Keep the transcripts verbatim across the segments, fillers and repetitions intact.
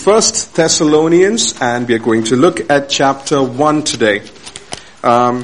First Thessalonians, and we are going to look at chapter one today. Um,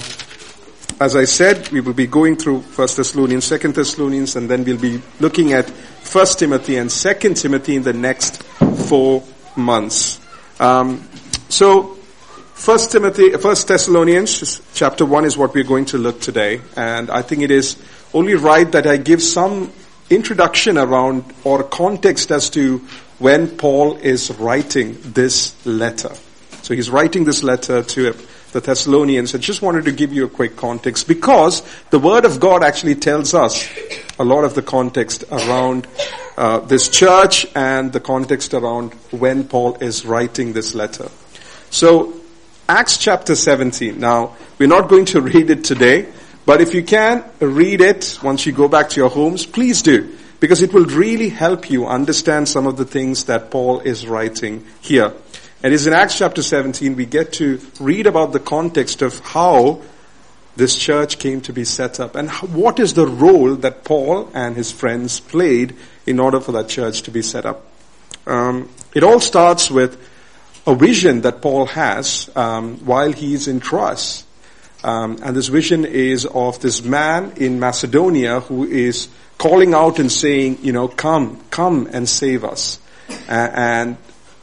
as I said, we will be going through First Thessalonians, Second Thessalonians, and then we'll be looking at First Timothy and Second Timothy in the next four months. Um, so, First Timothy, First Thessalonians, chapter one is what we're going to look today, and I think it is only right that I give some introduction around or context as to when Paul is writing this letter. So he's writing this letter to the Thessalonians. I just wanted to give you a quick context because the Word of God actually tells us a lot of the context around uh, this church and the context around when Paul is writing this letter. So Acts chapter seventeen. Now, we're not going to read it today, but if you can read it once you go back to your homes, please do. Because it will really help you understand some of the things that Paul is writing here. And it's in Acts chapter seventeen we get to read about the context of how this church came to be set up and what is the role that Paul and his friends played in order for that church to be set up. Um, it all starts with a vision that Paul has um, while he's in Troas. Um, and this vision is of this man in Macedonia who is calling out and saying, you know, come, come and save us. Uh, and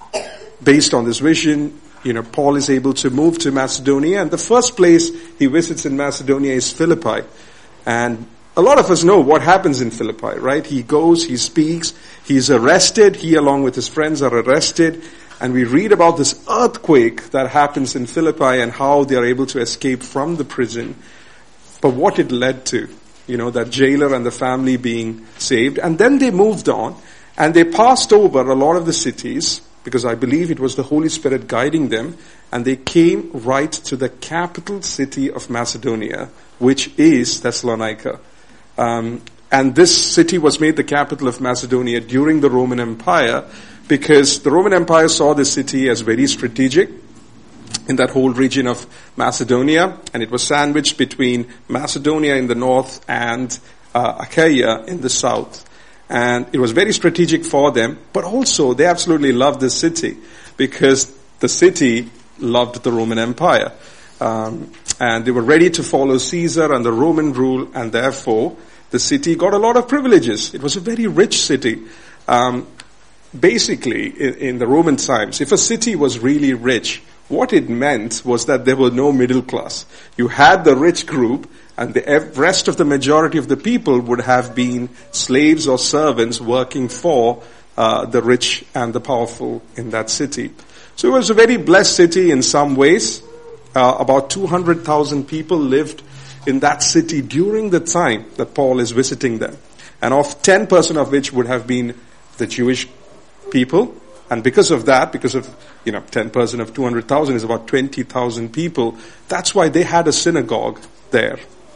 based on this vision, you know, Paul is able to move to Macedonia. And the first place he visits in Macedonia is Philippi. And a lot of us know what happens in Philippi, right? He goes, he speaks, he's arrested. He along with his friends are arrested. And we read about this earthquake that happens in Philippi and how they are able to escape from the prison. But what it led to, you know, that jailer and the family being saved. And then they moved on and they passed over a lot of the cities because I believe it was the Holy Spirit guiding them. And they came right to the capital city of Macedonia, which is Thessalonica. Um, and this city was made the capital of Macedonia during the Roman Empire because the Roman Empire saw this city as very strategic in that whole region of Macedonia, and it was sandwiched between Macedonia in the north and uh, Achaia in the south. And it was very strategic for them, but also they absolutely loved this city because the city loved the Roman Empire. Um, and they were ready to follow Caesar and the Roman rule, and therefore the city got a lot of privileges. It was a very rich city. Um, basically, in, in the Roman times, if a city was really rich, what it meant was that there were no middle class. You had the rich group, and the rest of the majority of the people would have been slaves or servants working for uh, the rich and the powerful in that city. So it was a very blessed city in some ways. Uh, about two hundred thousand people lived in that city during the time that Paul is visiting them. And of ten percent of which would have been the Jewish people. And because of that, because of, you know, ten percent of two hundred thousand is about twenty thousand people, that's why they had a synagogue there.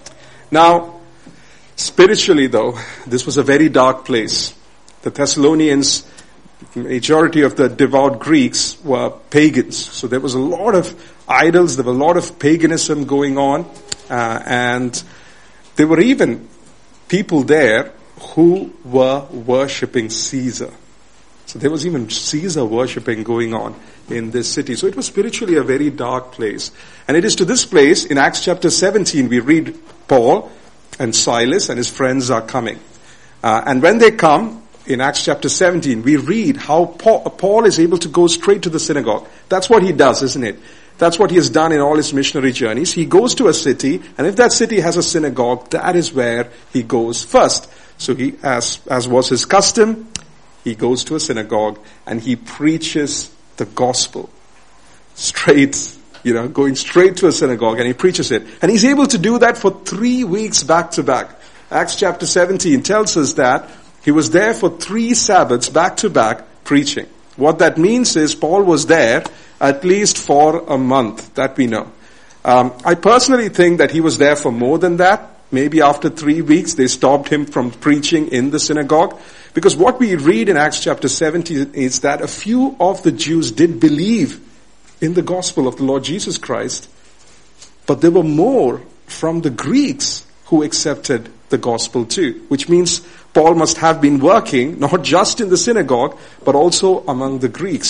Now, spiritually though, this was a very dark place. The Thessalonians, majority of the devout Greeks were pagans. So there was a lot of idols, there was a lot of paganism going on, uh, and there were even people there who were worshipping Caesar. So there was even Caesar worshipping going on in this city. So it was spiritually a very dark place. And it is to this place, in Acts chapter seventeen, we read Paul and Silas and his friends are coming. Uh, and when they come, in Acts chapter seventeen, we read how Paul, Paul is able to go straight to the synagogue. That's what he does, isn't it? That's what he has done in all his missionary journeys. He goes to a city, and if that city has a synagogue, that is where he goes first. So he, as, as was his custom, he goes to a synagogue and he preaches the gospel straight, you know, going straight to a synagogue and he preaches it. And he's able to do that for three weeks back to back. Acts chapter seventeen tells us that he was there for three Sabbaths back to back preaching. What that means is Paul was there at least for a month, that we know. Um, I personally think that he was there for more than that. Maybe after three weeks they stopped him from preaching in the synagogue. Because what we read in Acts chapter seventeen is that a few of the Jews did believe in the gospel of the Lord Jesus Christ, but there were more from the Greeks who accepted the gospel too, which means Paul must have been working not just in the synagogue, but also among the Greeks.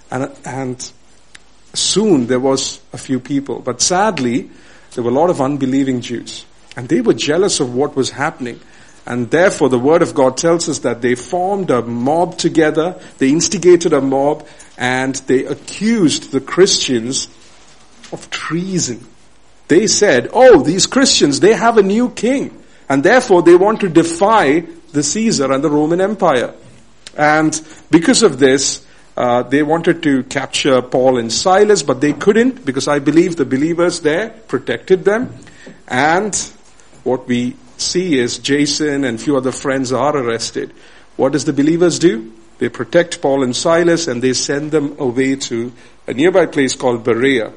And, and soon there was a few people. But sadly, there were a lot of unbelieving Jews. And they were jealous of what was happening. And therefore the Word of God tells us that they formed a mob together, they instigated a mob, and they accused the Christians of treason. They said, oh, these Christians, they have a new king, and therefore they want to defy the Caesar and the Roman Empire. And because of this, uh, they wanted to capture Paul and Silas, but they couldn't, because I believe the believers there protected them. And what we see is Jason and a few other friends are arrested. What does the believers do? They protect Paul and Silas and they send them away to a nearby place called Berea.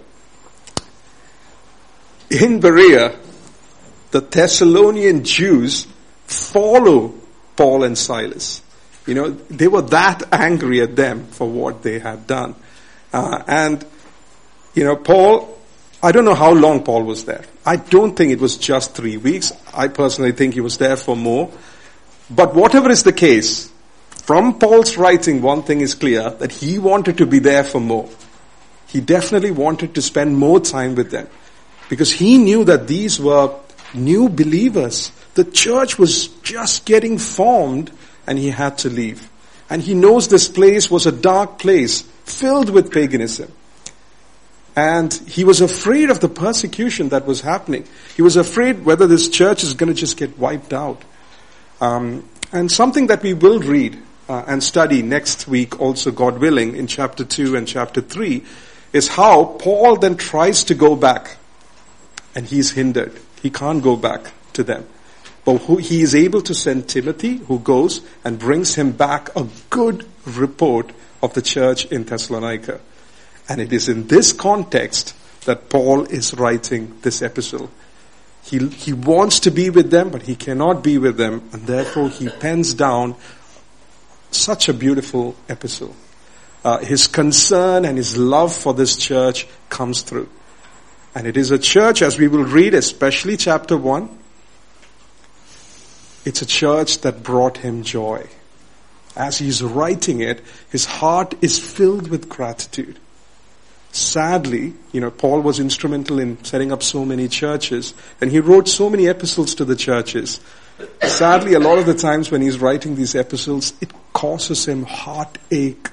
In Berea, the Thessalonian Jews follow Paul and Silas. You know, they were that angry at them for what they had done. Uh, and, you know, Paul, I don't know how long Paul was there. I don't think it was just three weeks. I personally think he was there for more. But whatever is the case, from Paul's writing, one thing is clear, that he wanted to be there for more. He definitely wanted to spend more time with them. Because he knew that these were new believers. The church was just getting formed and he had to leave. And he knows this place was a dark place filled with paganism. And he was afraid of the persecution that was happening. He was afraid whether this church is going to just get wiped out. Um, and something that we will read uh, and study next week, also God willing, in chapter two and chapter three, is how Paul then tries to go back. And he's hindered. He can't go back to them. But who, he is able to send Timothy, who goes and brings him back a good report of the church in Thessalonica. And it is in this context that Paul is writing this epistle. He, he wants to be with them, but he cannot be with them, and therefore he pens down such a beautiful epistle. Uh, his concern and his love for this church comes through. And it is a church, as we will read, especially chapter one, it's a church that brought him joy. As he's writing it, his heart is filled with gratitude. Sadly, you know, Paul was instrumental in setting up so many churches, and he wrote so many epistles to the churches. Sadly, a lot of the times when he's writing these epistles, it causes him heartache.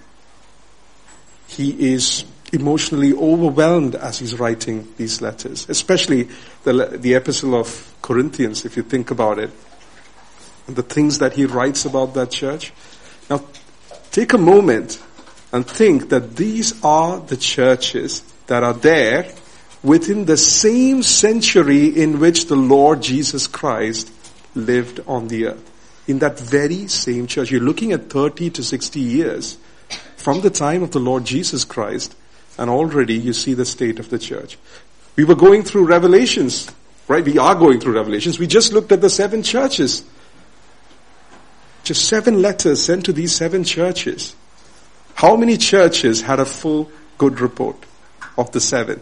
He is emotionally overwhelmed as he's writing these letters, especially the, the epistle of Corinthians, if you think about it, and the things that he writes about that church. Now, take a moment and think that these are the churches that are there within the same century in which the Lord Jesus Christ lived on the earth. In that very same church. You're looking at thirty to sixty years from the time of the Lord Jesus Christ, and already you see the state of the church. We were going through Revelations, right? We are going through Revelations. We just looked at the seven churches. Just seven letters sent to these seven churches. How many churches had a full good report of the seven?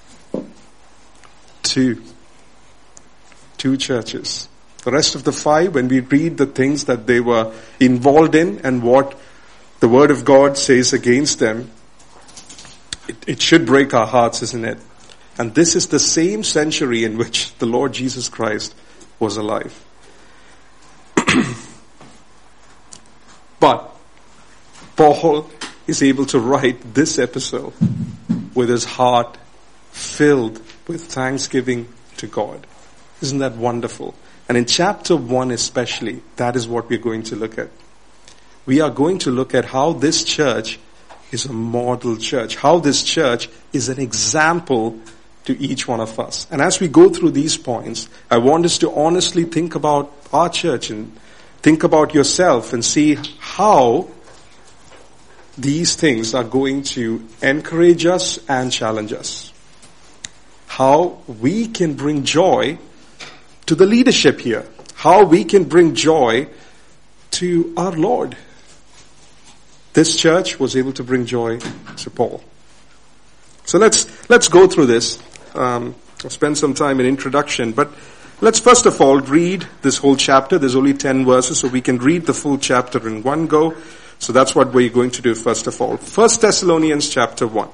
Two. Two churches. The rest of the five, when we read the things that they were involved in and what the Word of God says against them, it, it should break our hearts, isn't it? And this is the same century in which the Lord Jesus Christ was alive. But Paul is able to write this epistle with his heart filled with thanksgiving to God. Isn't that wonderful? And in chapter one especially, that is what we're going to look at. We are going to look at how this church is a model church, how this church is an example to each one of us. And as we go through these points, I want us to honestly think about our church and think about yourself and see how these things are going to encourage us and challenge us. How we can bring joy to the leadership here. How we can bring joy to our Lord. This church was able to bring joy to Paul. So let's let's go through this. Um, I'll spend some time in introduction, but let's first of all read this whole chapter. There's only ten verses, so we can read the full chapter in one go. So that's what we're going to do first of all. First Thessalonians chapter one.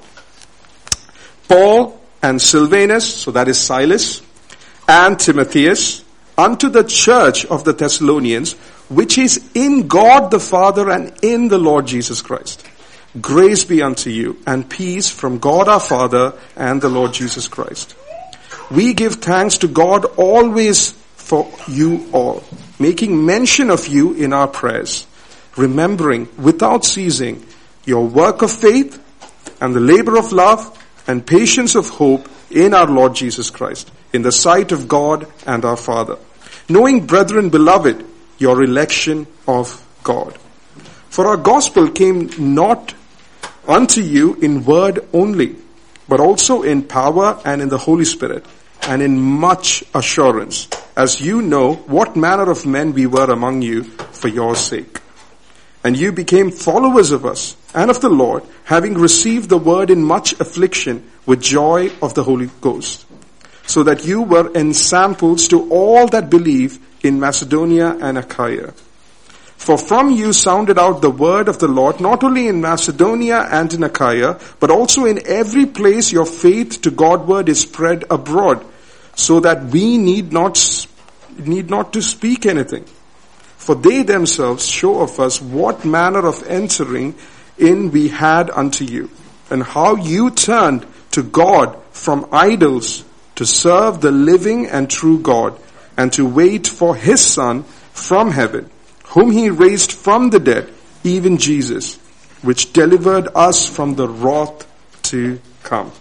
Paul and Silvanus, so that is Silas, and Timotheus, unto the church of the Thessalonians, which is in God the Father and in the Lord Jesus Christ. Grace be unto you, and peace from God our Father and the Lord Jesus Christ. We give thanks to God always for you all, making mention of you in our prayers, remembering without ceasing your work of faith and the labor of love and patience of hope in our Lord Jesus Christ, in the sight of God and our Father. Knowing, brethren beloved, your election of God. For our gospel came not unto you in word only, but also in power and in the Holy Spirit, and in much assurance, as you know what manner of men we were among you for your sake. And you became followers of us and of the Lord, having received the word in much affliction with joy of the Holy Ghost, so that you were ensamples to all that believe in Macedonia and Achaia. For from you sounded out the word of the Lord, not only in Macedonia and in Achaia, but also in every place your faith to Godward is spread abroad, so that we need not, need not to speak anything. For they themselves show of us what manner of entering in we had unto you, and how you turned to God from idols to serve the living and true God, and to wait for his Son from heaven, whom he raised from the dead, even Jesus, which delivered us from the wrath to come.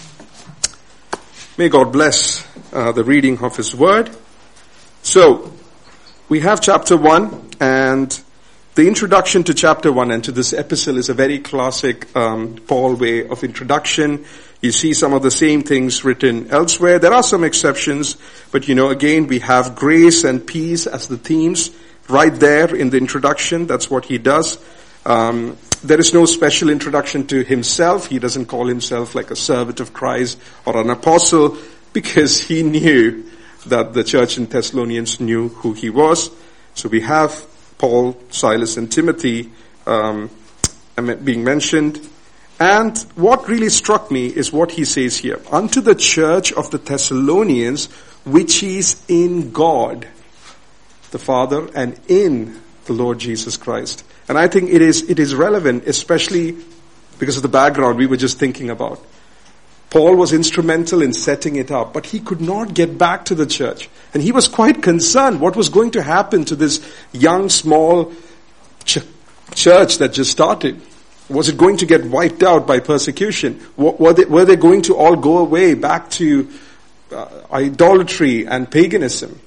May God bless uh, the reading of his word. So, we have chapter one, and the introduction to chapter one and to this epistle is a very classic um, Paul way of introduction. You see some of the same things written elsewhere. There are some exceptions, but you know, again, we have grace and peace as the themes right there in the introduction. That's what he does. Um, there is no special introduction to himself. He doesn't call himself like a servant of Christ or an apostle, because he knew that the church in Thessalonians knew who he was. So we have Paul, Silas, and Timothy um, being mentioned. And what really struck me is what he says here. Unto the church of the Thessalonians, which is in God, the Father, and in the Lord Jesus Christ. And I think it is it is relevant, especially because of the background we were just thinking about. Paul was instrumental in setting it up, but he could not get back to the church. And he was quite concerned what was going to happen to this young, small ch- church that just started. Was it going to get wiped out by persecution? Were they, were they going to all go away back to uh, idolatry and paganism?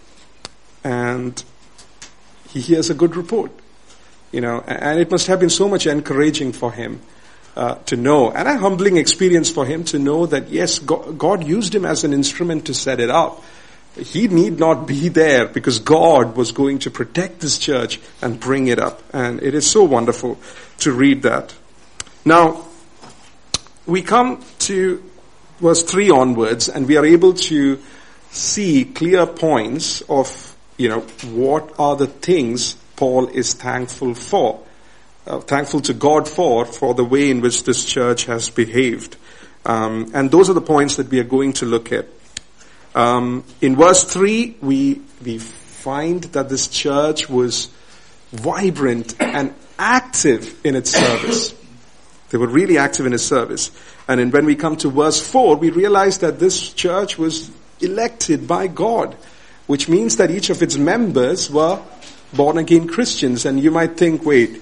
And he hears a good report, you know, and it must have been so much encouraging for him uh, to know, and a humbling experience for him to know that, yes, God, God used him as an instrument to set it up. He need not be there because God was going to protect this church and bring it up. And it is so wonderful to read that. Now, we come to verse three onwards, and we are able to see clear points of, you know, what are the things Paul is thankful for, uh, thankful to God for, for the way in which this church has behaved. Um, and those are the points that we are going to look at. Um, in verse three, we, we find that this church was vibrant and active in its service. They were really active in its service. And then when we come to verse four, we realize that this church was elected by God, which means that each of its members were born-again Christians. And you might think, wait,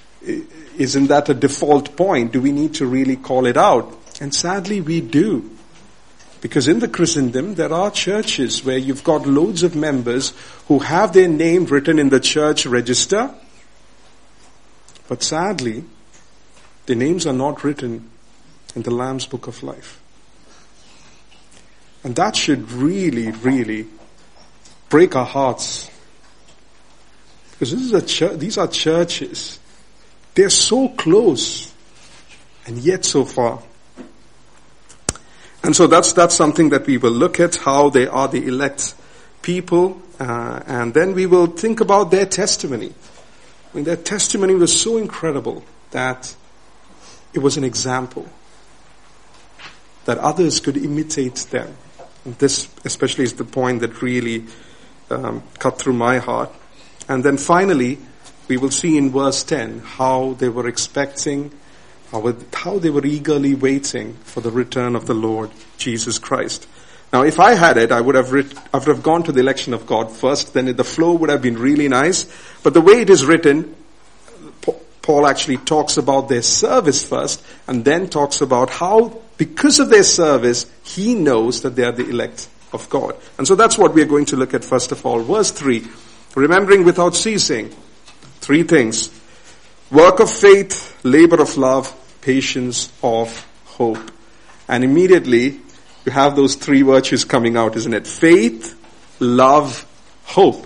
isn't that a default point? Do we need to really call it out? And sadly, we do. Because in the Christendom, there are churches where you've got loads of members who have their name written in the church register, but sadly, their names are not written in the Lamb's Book of Life. And that should really, really break our hearts. Because this is a church, these are churches. They're so close and yet so far. And so that's that's something that we will look at, how they are the elect people, uh, and then we will think about their testimony. mean, their testimony was so incredible that it was an example that others could imitate them. And this especially is the point that really um, cut through my heart. And then finally, we will see in verse ten how they were expecting, how, how they were eagerly waiting for the return of the Lord Jesus Christ. Now, if I had it, I would have writ- I would have gone to the election of God first, then the flow would have been really nice. But the way it is written, Paul actually talks about their service first, and then talks about how, because of their service, he knows that they are the elect of God. And so that's what we are going to look at first of all. Verse three, remembering without ceasing. Three things. Work of faith, labor of love, patience of hope. And immediately, you have those three virtues coming out, isn't it? Faith, love, hope.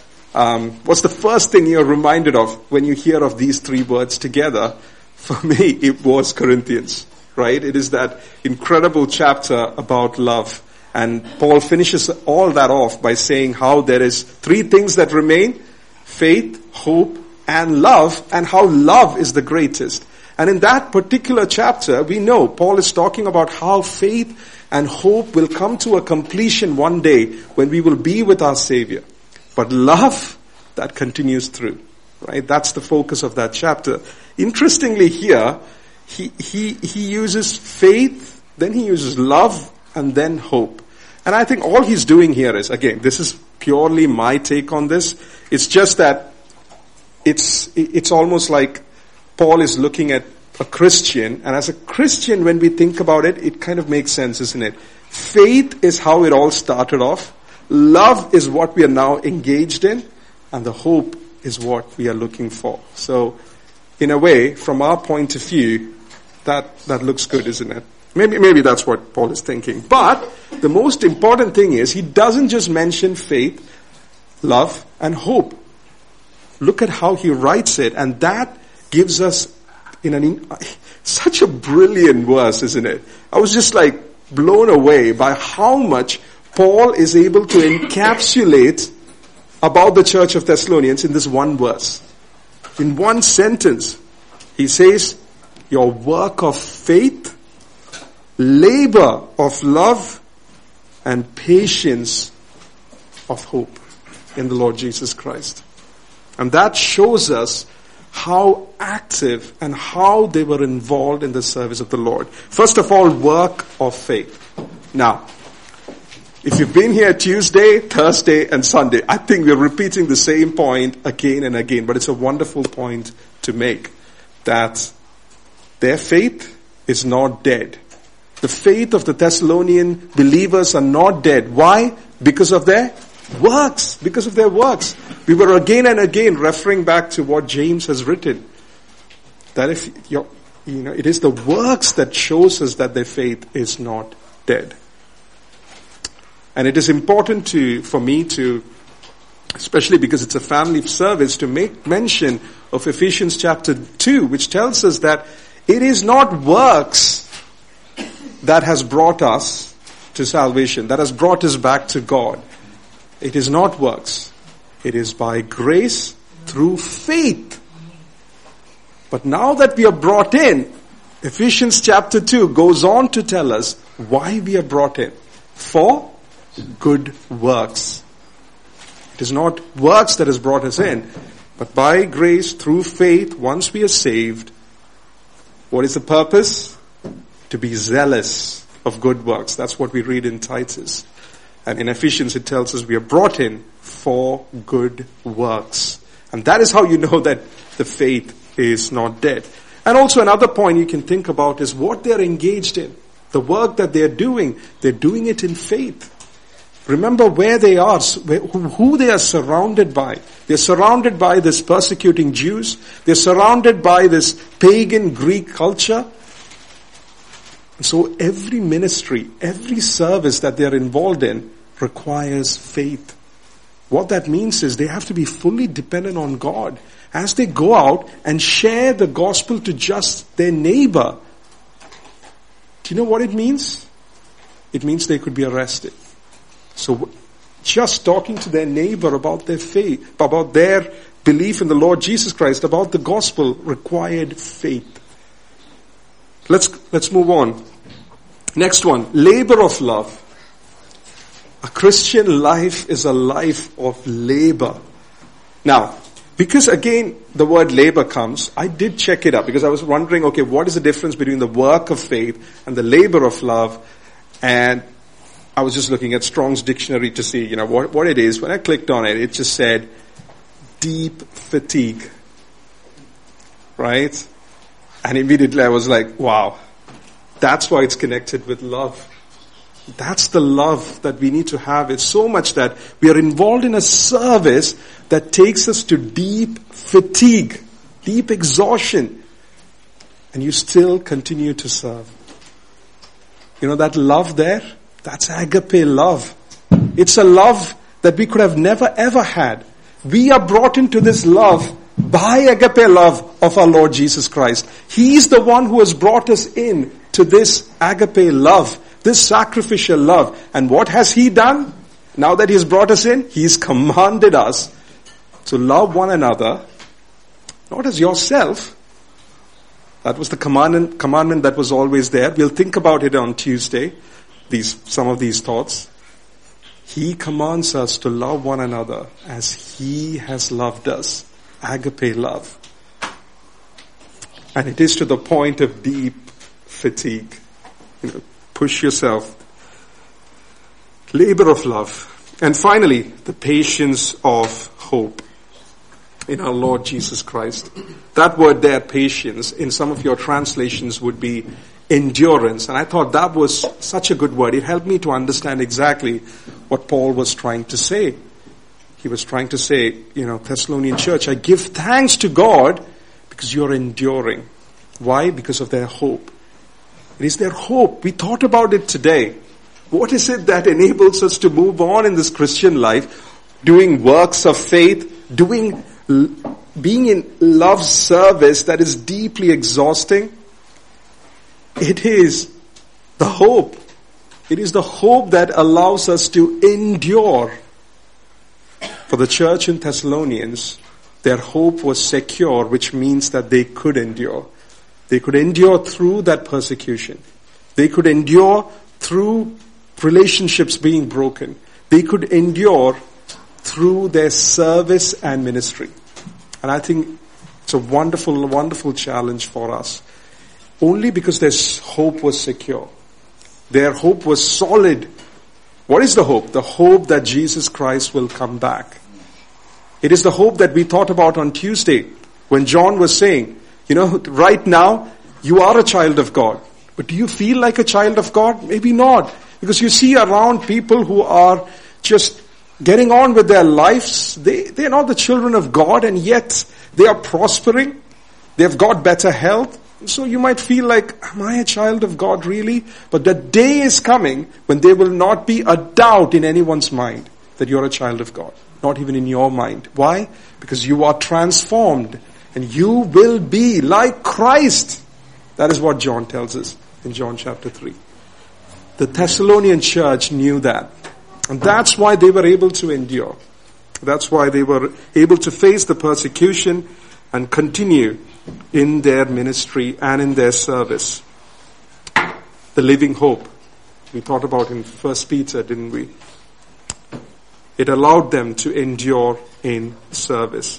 Um, what's the first thing you're reminded of when you hear of these three words together? For me, it was Corinthians, right? It is that incredible chapter about love. And Paul finishes all that off by saying how there is three things that remain: faith, hope, and love, and how love is the greatest. And in that particular chapter, we know Paul is talking about how faith and hope will come to a completion one day when we will be with our Savior. But love, that continues through, right? That's the focus of that chapter. Interestingly here, he, he, he uses faith, then he uses love, and then hope. And I think all he's doing here is, again, this is purely my take on this. It's just that it's, it's almost like Paul is looking at a Christian, and as a Christian, when we think about it, it kind of makes sense, isn't it? Faith is how it all started off. Love is what we are now engaged in, and the hope is what we are looking for. So, in a way, from our point of view, that, that looks good, isn't it? Maybe, maybe that's what Paul is thinking. But, the most important thing is, he doesn't just mention faith, love, and hope. Look at how he writes it, and that gives us in an, such a brilliant verse, isn't it? I was just like blown away by how much Paul is able to encapsulate about the church of Thessalonians in this one verse. In one sentence, he says, your work of faith, labor of love, and patience of hope in the Lord Jesus Christ. And that shows us how active and how they were involved in the service of the Lord. First of all, work of faith. Now, if you've been here Tuesday, Thursday, and Sunday, I think we're repeating the same point again and again, but it's a wonderful point to make, that their faith is not dead. The faith of the Thessalonian believers are not dead. Why? Because of their works. Because of their works. We were again and again referring back to what James has written, that if you're, you know, it is the works that shows us that their faith is not dead. And it is important to, for me to, especially because it's a family service, to make mention of Ephesians chapter two, which tells us that it is not works that has brought us to salvation, that has brought us back to God. It is not works. It is by grace through faith. But now that we are brought in, Ephesians chapter two goes on to tell us why we are brought in. For good works. It is not works that has brought us in, but by grace through faith, once we are saved, what is the purpose? To be zealous of good works. That's what we read in Titus. And in Ephesians it tells us we are brought in for good works. And that is how you know that the faith is not dead. And also another point you can think about is what they're engaged in. The work that they're doing, they're doing it in faith. Remember where they are, who they are surrounded by. They're surrounded by this persecuting Jews. They're surrounded by this pagan Greek culture. So every ministry, every service that they're involved in requires faith. What that means is they have to be fully dependent on God as they go out and share the gospel to just their neighbor. Do you know what it means? It means they could be arrested. So just talking to their neighbor about their faith, about their belief in the Lord Jesus Christ, about the gospel, required faith. Let's, let's move on. Next one, labor of love. A Christian life is a life of labor. Now, because again, the word labor comes, I did check it up because I was wondering, okay, what is the difference between the work of faith and the labor of love? And I was just looking at Strong's dictionary to see, you know, what, what it is. When I clicked on it, it just said deep fatigue. Right? And immediately I was like, wow, that's why it's connected with love. That's the love that we need to have. It's so much that we are involved in a service that takes us to deep fatigue, deep exhaustion, and you still continue to serve. You know that love there? That's agape love. It's a love that we could have never ever had. We are brought into this love by agape love of our Lord Jesus Christ. He is the one who has brought us in to this agape love, this sacrificial love. And what has He done? Now that He has brought us in, He has commanded us to love one another, not as yourself. That was the commandment, commandment that was always there. We'll think about it on Tuesday, these, some of these thoughts. He commands us to love one another as He has loved us. Agape love. And it is to the point of deep fatigue. You know, push yourself. Labor of love. And finally, the patience of hope in our Lord Jesus Christ. That word there, patience, in some of your translations would be endurance. And I thought that was such a good word. It helped me to understand exactly what Paul was trying to say. He was trying to say, you know, Thessalonian church, I give thanks to God because you're enduring. Why? Because of their hope. It is their hope. We thought about it today. What is it that enables us to move on in this Christian life, doing works of faith, doing, being in love service that is deeply exhausting? It is the hope. It is the hope that allows us to endure. For the church in Thessalonians, their hope was secure, which means that they could endure. They could endure through that persecution. They could endure through relationships being broken. They could endure through their service and ministry. And I think it's a wonderful, wonderful challenge for us. Only because their hope was secure. Their hope was solid. What is the hope? The hope that Jesus Christ will come back. It is the hope that we thought about on Tuesday when John was saying, you know, right now you are a child of God. But do you feel like a child of God? Maybe not. Because you see around people who are just getting on with their lives. They, they are not the children of God, and yet they are prospering. They've got better health. So you might feel like, am I a child of God really? But the day is coming when there will not be a doubt in anyone's mind that you're a child of God. Not even in your mind. Why? Because you are transformed and you will be like Christ. That is what John tells us in John chapter three. The Thessalonian church knew that. And that's why they were able to endure. That's why they were able to face the persecution and continue in their ministry and in their service. The living hope. We thought about in First Peter, didn't we? It allowed them to endure in service.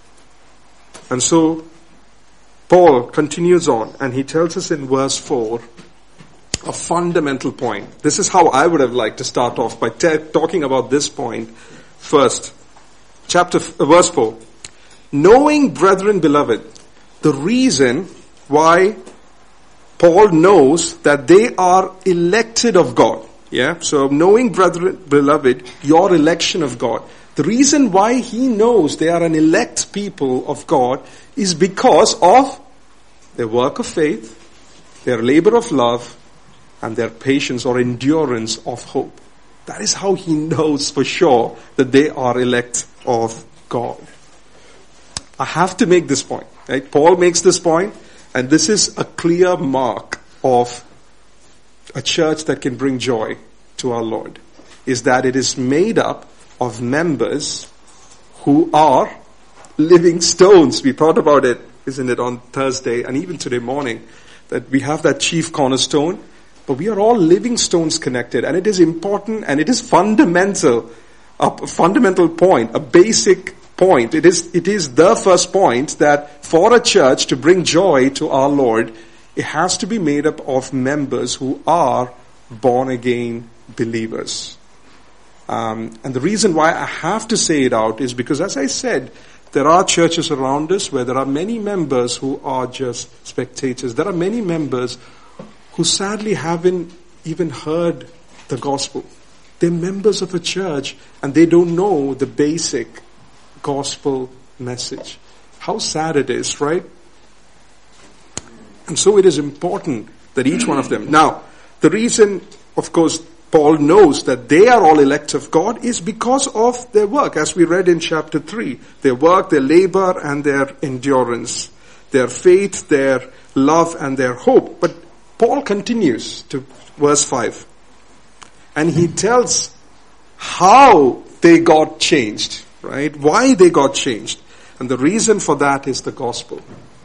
And so, Paul continues on and he tells us in verse four a fundamental point. This is how I would have liked to start off by t- talking about this point first. Chapter, uh, verse four. Knowing, brethren, beloved, the reason why Paul knows that they are elected of God. Yeah, so knowing, brethren, beloved, your election of God. The reason why he knows they are an elect people of God is because of their work of faith, their labor of love, and their patience or endurance of hope. That is how he knows for sure that they are elect of God. I have to make this point. Right? Paul makes this point, and this is a clear mark of a church that can bring joy to our Lord, is that it is made up of members who are living stones. We thought about it, isn't it, on Thursday and even today morning, that we have that chief cornerstone, but we are all living stones connected, and it is important and it is fundamental, a fundamental point, a basic point. It is, it is the first point that for a church to bring joy to our Lord, it has to be made up of members who are born again believers. Um, and the reason why I have to say it out is because, as I said, there are churches around us where there are many members who are just spectators. There are many members who sadly haven't even heard the gospel. They're members of a church and they don't know the basic gospel message. How sad it is, right? And so it is important that each one of them. Now, the reason, of course, Paul knows that they are all elect of God is because of their work, as we read in chapter three. Their work, their labor, and their endurance. Their faith, their love, and their hope. But Paul continues to verse five. And he tells how they got changed, right? Why they got changed. And the reason for that is the gospel.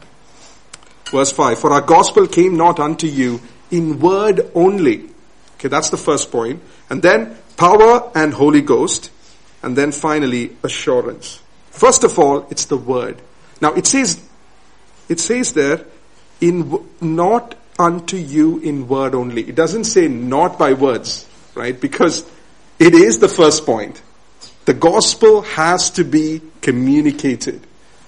Verse five, for our gospel came not unto you in word only. Okay, that's the first point. And then power and Holy Ghost. And then finally assurance. First of all, it's the word. Now it says, it says there, in not unto you in word only. It doesn't say not by words, right? Because it is the first point. The gospel has to be communicated.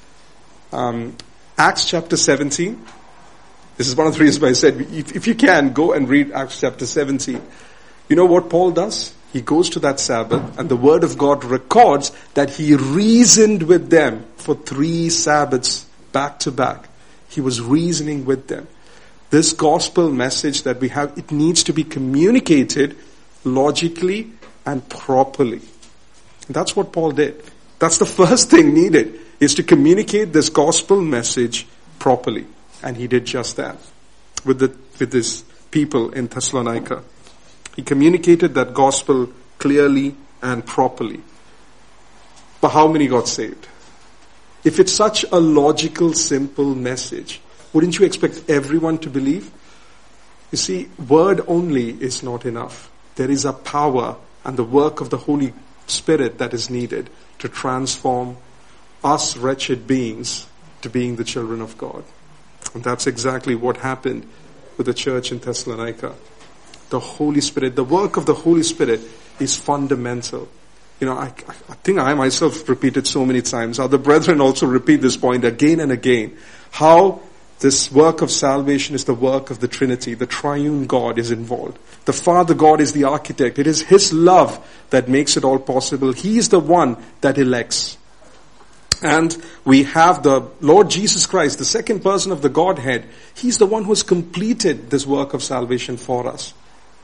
Um, Acts chapter seventeen. This is one of the reasons why I said, if, if you can, go and read Acts chapter seventeen. You know what Paul does? He goes to that Sabbath, and the Word of God records that he reasoned with them for three Sabbaths back to back. He was reasoning with them. This gospel message that we have, it needs to be communicated logically and properly. That's what Paul did. That's the first thing needed, is to communicate this gospel message properly. And he did just that with the with his people in Thessalonica. He communicated that gospel clearly and properly. But how many got saved? If it's such a logical, simple message, wouldn't you expect everyone to believe? You see, word only is not enough. There is a power and the work of the Holy Spirit that is needed to transform us wretched beings to being the children of God. And that's exactly what happened with the church in Thessalonica. The Holy Spirit, the work of the Holy Spirit is fundamental. You know, I, I think I myself repeat it so many times. Other brethren also repeat this point again and again. How this work of salvation is the work of the Trinity. The triune God is involved. The Father God is the architect. It is His love that makes it all possible. He is the one that elects. And we have the Lord Jesus Christ, the second person of the Godhead. He's the one who has completed this work of salvation for us.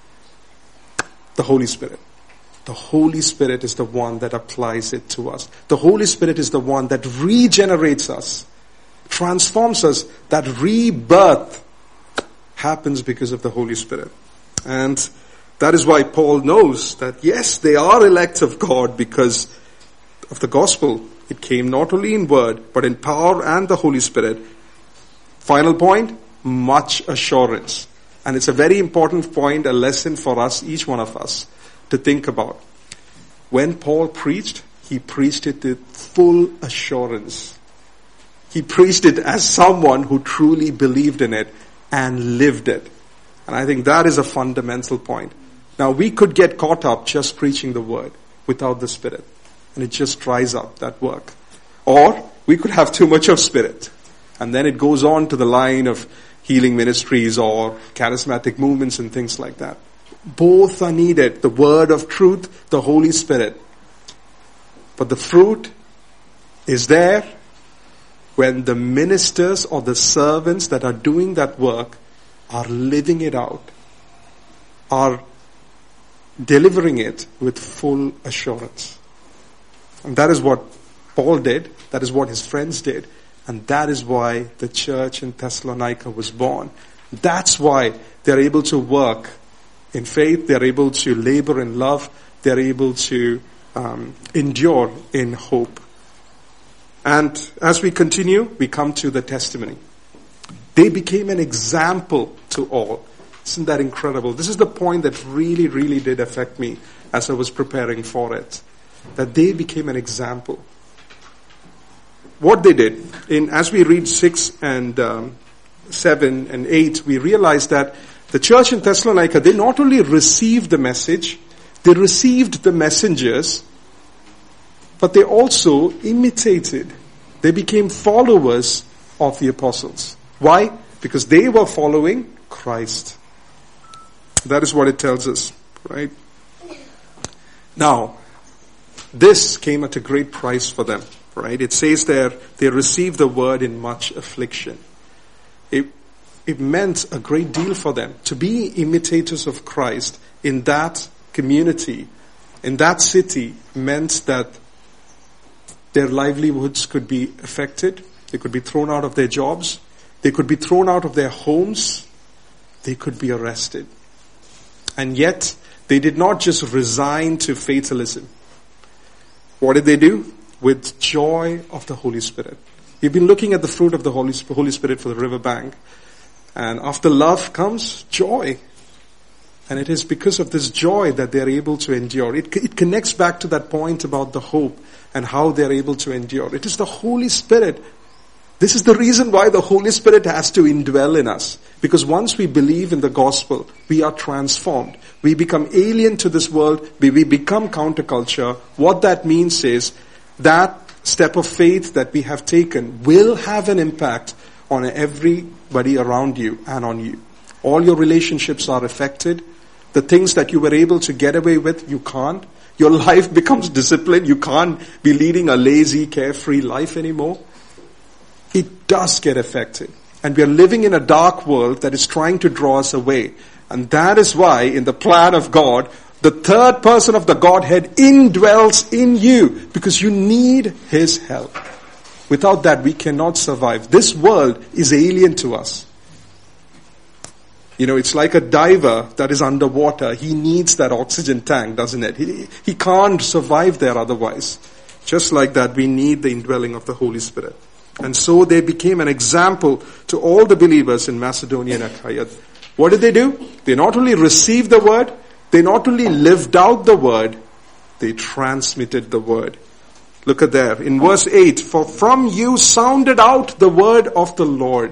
The Holy Spirit. The Holy Spirit is the one that applies it to us. The Holy Spirit is the one that regenerates us, transforms us. That rebirth happens because of the Holy Spirit. And that is why Paul knows that yes, they are elect of God because of the gospel. It came not only in word, but in power and the Holy Spirit. Final point, much assurance. And it's a very important point, a lesson for us, each one of us, to think about. When Paul preached, he preached it with full assurance. He preached it as someone who truly believed in it and lived it. And I think that is a fundamental point. Now, we could get caught up just preaching the word without the Spirit. And it just dries up that work. Or we could have too much of Spirit. And then it goes on to the line of healing ministries or charismatic movements and things like that. Both are needed. The word of truth, the Holy Spirit. But the fruit is there when the ministers or the servants that are doing that work are living it out, are delivering it with full assurance. And that is what Paul did. That is what his friends did. And that is why the church in Thessalonica was born. That's why they're able to work in faith. They're able to labor in love. They're able to um, endure in hope. And as we continue, we come to the testimony. They became an example to all. Isn't that incredible? This is the point that really, really did affect me as I was preparing for it. That they became an example. What they did, in as we read six and um, seven and eight, we realize that the church in Thessalonica, they not only received the message, they received the messengers, but they also imitated. They became followers of the apostles. Why? Because they were following Christ. That is what it tells us, right? Now, this came at a great price for them, right? It says there, they received the word in much affliction. It, it meant a great deal for them to be imitators of Christ in that community, in that city, meant that their livelihoods could be affected. They could be thrown out of their jobs. They could be thrown out of their homes. They could be arrested. And yet, they did not just resign to fatalism. What did they do? With joy of the Holy Spirit. We've been looking at the fruit of the Holy Spirit for the riverbank. And after love comes joy. And it is because of this joy that they are able to endure. It, it connects back to that point about the hope and how they are able to endure. It is the Holy Spirit. This is the reason why the Holy Spirit has to indwell in us. Because once we believe in the gospel, we are transformed. We become alien to this world. We, we become counterculture. What that means is that step of faith that we have taken will have an impact on everybody around you and on you. All your relationships are affected. The things that you were able to get away with, you can't. Your life becomes disciplined. You can't be leading a lazy, carefree life anymore. It does get affected. And we are living in a dark world that is trying to draw us away. And that is why in the plan of God, the third person of the Godhead indwells in you because you need His help. Without that, we cannot survive. This world is alien to us. You know, it's like a diver that is underwater. He needs that oxygen tank, doesn't it? He, he can't survive there otherwise. Just like that, we need the indwelling of the Holy Spirit. And so they became an example to all the believers in Macedonia and Achaia. What did they do? They not only received the word, they not only lived out the word, they transmitted the word. Look at there. In verse eight, for from you sounded out the word of the Lord.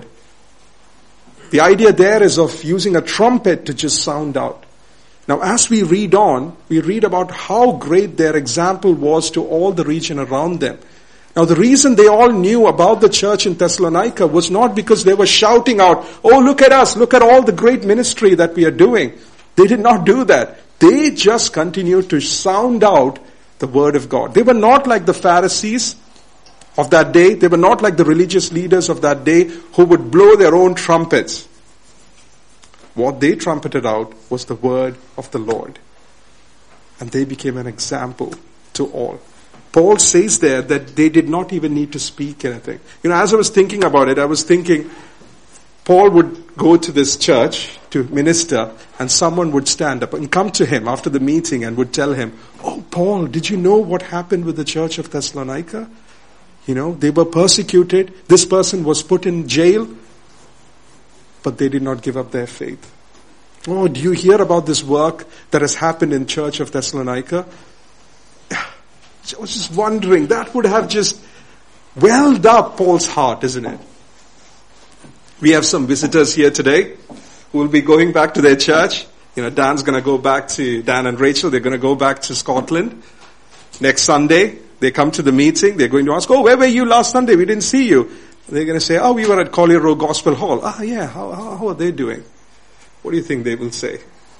The idea there is of using a trumpet to just sound out. Now as we read on, we read about how great their example was to all the region around them. Now the reason they all knew about the church in Thessalonica was not because they were shouting out, oh look at us, look at all the great ministry that we are doing. They did not do that. They just continued to sound out the word of God. They were not like the Pharisees of that day. They were not like the religious leaders of that day who would blow their own trumpets. What they trumpeted out was the word of the Lord. And they became an example to all. Paul says there that they did not even need to speak anything. You know, as I was thinking about it, I was thinking Paul would go to this church to minister and someone would stand up and come to him after the meeting and would tell him, oh, Paul, did you know what happened with the church of Thessalonica? You know, they were persecuted. This person was put in jail, but they did not give up their faith. Oh, do you hear about this work that has happened in church of Thessalonica? I was just wondering, that would have just welled up Paul's heart, isn't it? We have some visitors here today who will be going back to their church. You know, Dan's going to go back to, Dan and Rachel, they're going to go back to Scotland. Next Sunday, they come to the meeting, they're going to ask, oh, where were you last Sunday? We didn't see you. They're going to say, oh, we were at Collier Road Gospel Hall. Ah, yeah, how, how, how are they doing? What do you think they will say?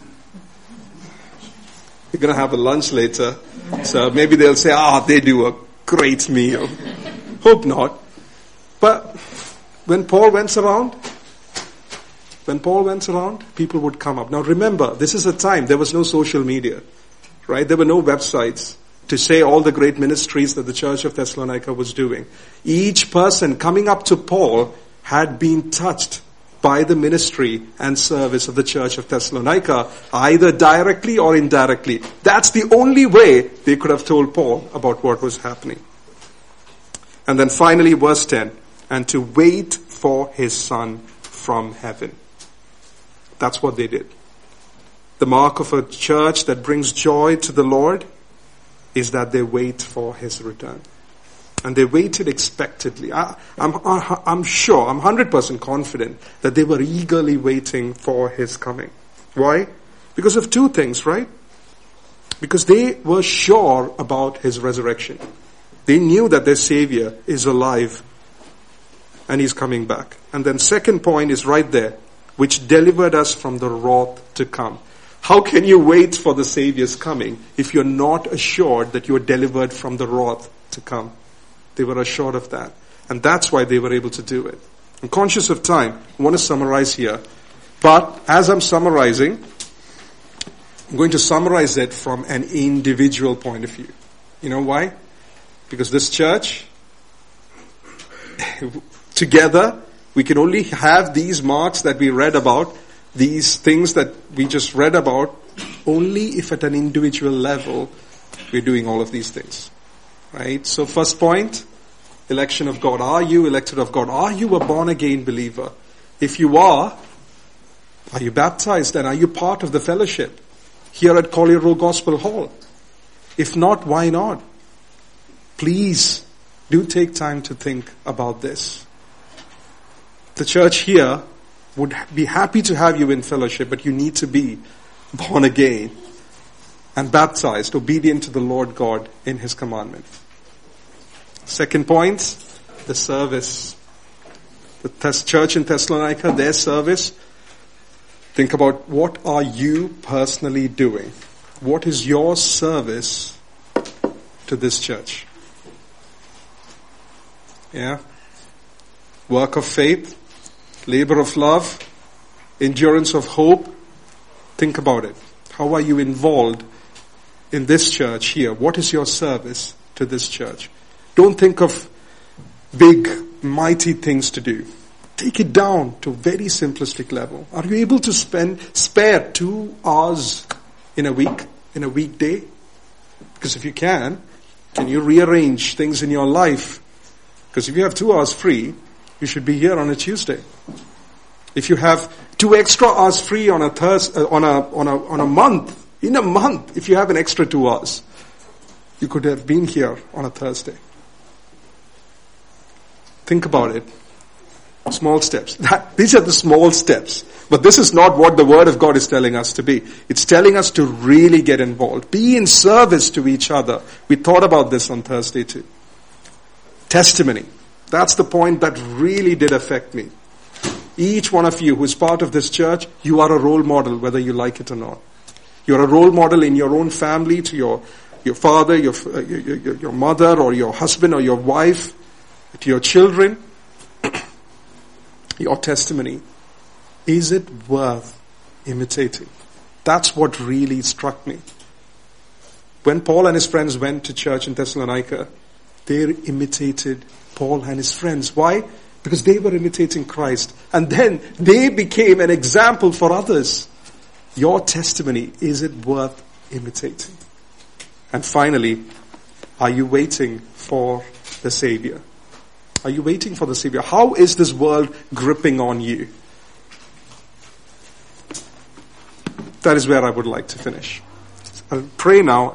We're going to have a lunch later. So maybe they'll say, ah, oh, they do a great meal. Hope not. But when Paul went around, when Paul went around, people would come up. Now remember, this is a time, there was no social media, right? There were no websites to say all the great ministries that the church of Thessalonica was doing. Each person coming up to Paul had been touched by the ministry and service of the church of Thessalonica, either directly or indirectly. That's the only way they could have told Paul about what was happening. And then finally, verse ten, and to wait for his Son from heaven. That's what they did. The mark of a church that brings joy to the Lord is that they wait for his return. And they waited expectantly. I, I'm, I'm sure, I'm one hundred percent confident that they were eagerly waiting for his coming. Why? Because of two things, right? Because they were sure about his resurrection. They knew that their Savior is alive and he's coming back. And then second point is right there, which delivered us from the wrath to come. How can you wait for the Savior's coming if you're not assured that you're delivered from the wrath to come? They were assured of that. And that's why they were able to do it. I'm conscious of time. I want to summarize here. But as I'm summarizing, I'm going to summarize it from an individual point of view. You know why? Because this church, together, we can only have these marks that we read about, these things that we just read about, only if at an individual level we're doing all of these things. Right? So first point, election of God. Are you elected of God? Are you a born again believer? If you are, are you baptized and are you part of the fellowship here at Collier Road Gospel Hall? If not, why not? Please do take time to think about this. The church here would be happy to have you in fellowship, but you need to be born again and baptized, obedient to the Lord God in his commandment. Second point, the service. The Thess- church in Thessalonica, their service. Think about, what are you personally doing? What is your service to this church? Yeah? Work of faith, labor of love, endurance of hope. Think about it. How are you involved in this church here? What is your service to this church? Don't think of big, mighty things to do. Take it down to a very simplistic level. Are you able to spend, spare two hours in a week, in a weekday? Because if you can, can you rearrange things in your life? Because if you have two hours free, you should be here on a Tuesday. If you have two extra hours free on a Thursday, on a on a on a month, in a month, if you have an extra two hours, you could have been here on a Thursday. Think about it. Small steps. That, these are the small steps. But this is not what the Word of God is telling us to be. It's telling us to really get involved. Be in service to each other. We thought about this on Thursday too. Testimony. That's the point that really did affect me. Each one of you who is part of this church, you are a role model, whether you like it or not. You're a role model in your own family, to your, your father, your, uh, your, your, your mother, or your husband, or your wife, to your children. Your testimony, is it worth imitating? That's what really struck me. When Paul and his friends went to church in Thessalonica, they imitated Paul and his friends. Why? Because they were imitating Christ. And then they became an example for others. Your testimony, is it worth imitating? And finally, are you waiting for the Savior? Are you waiting for the Savior? How is this world gripping on you? That is where I would like to finish. I'll pray now.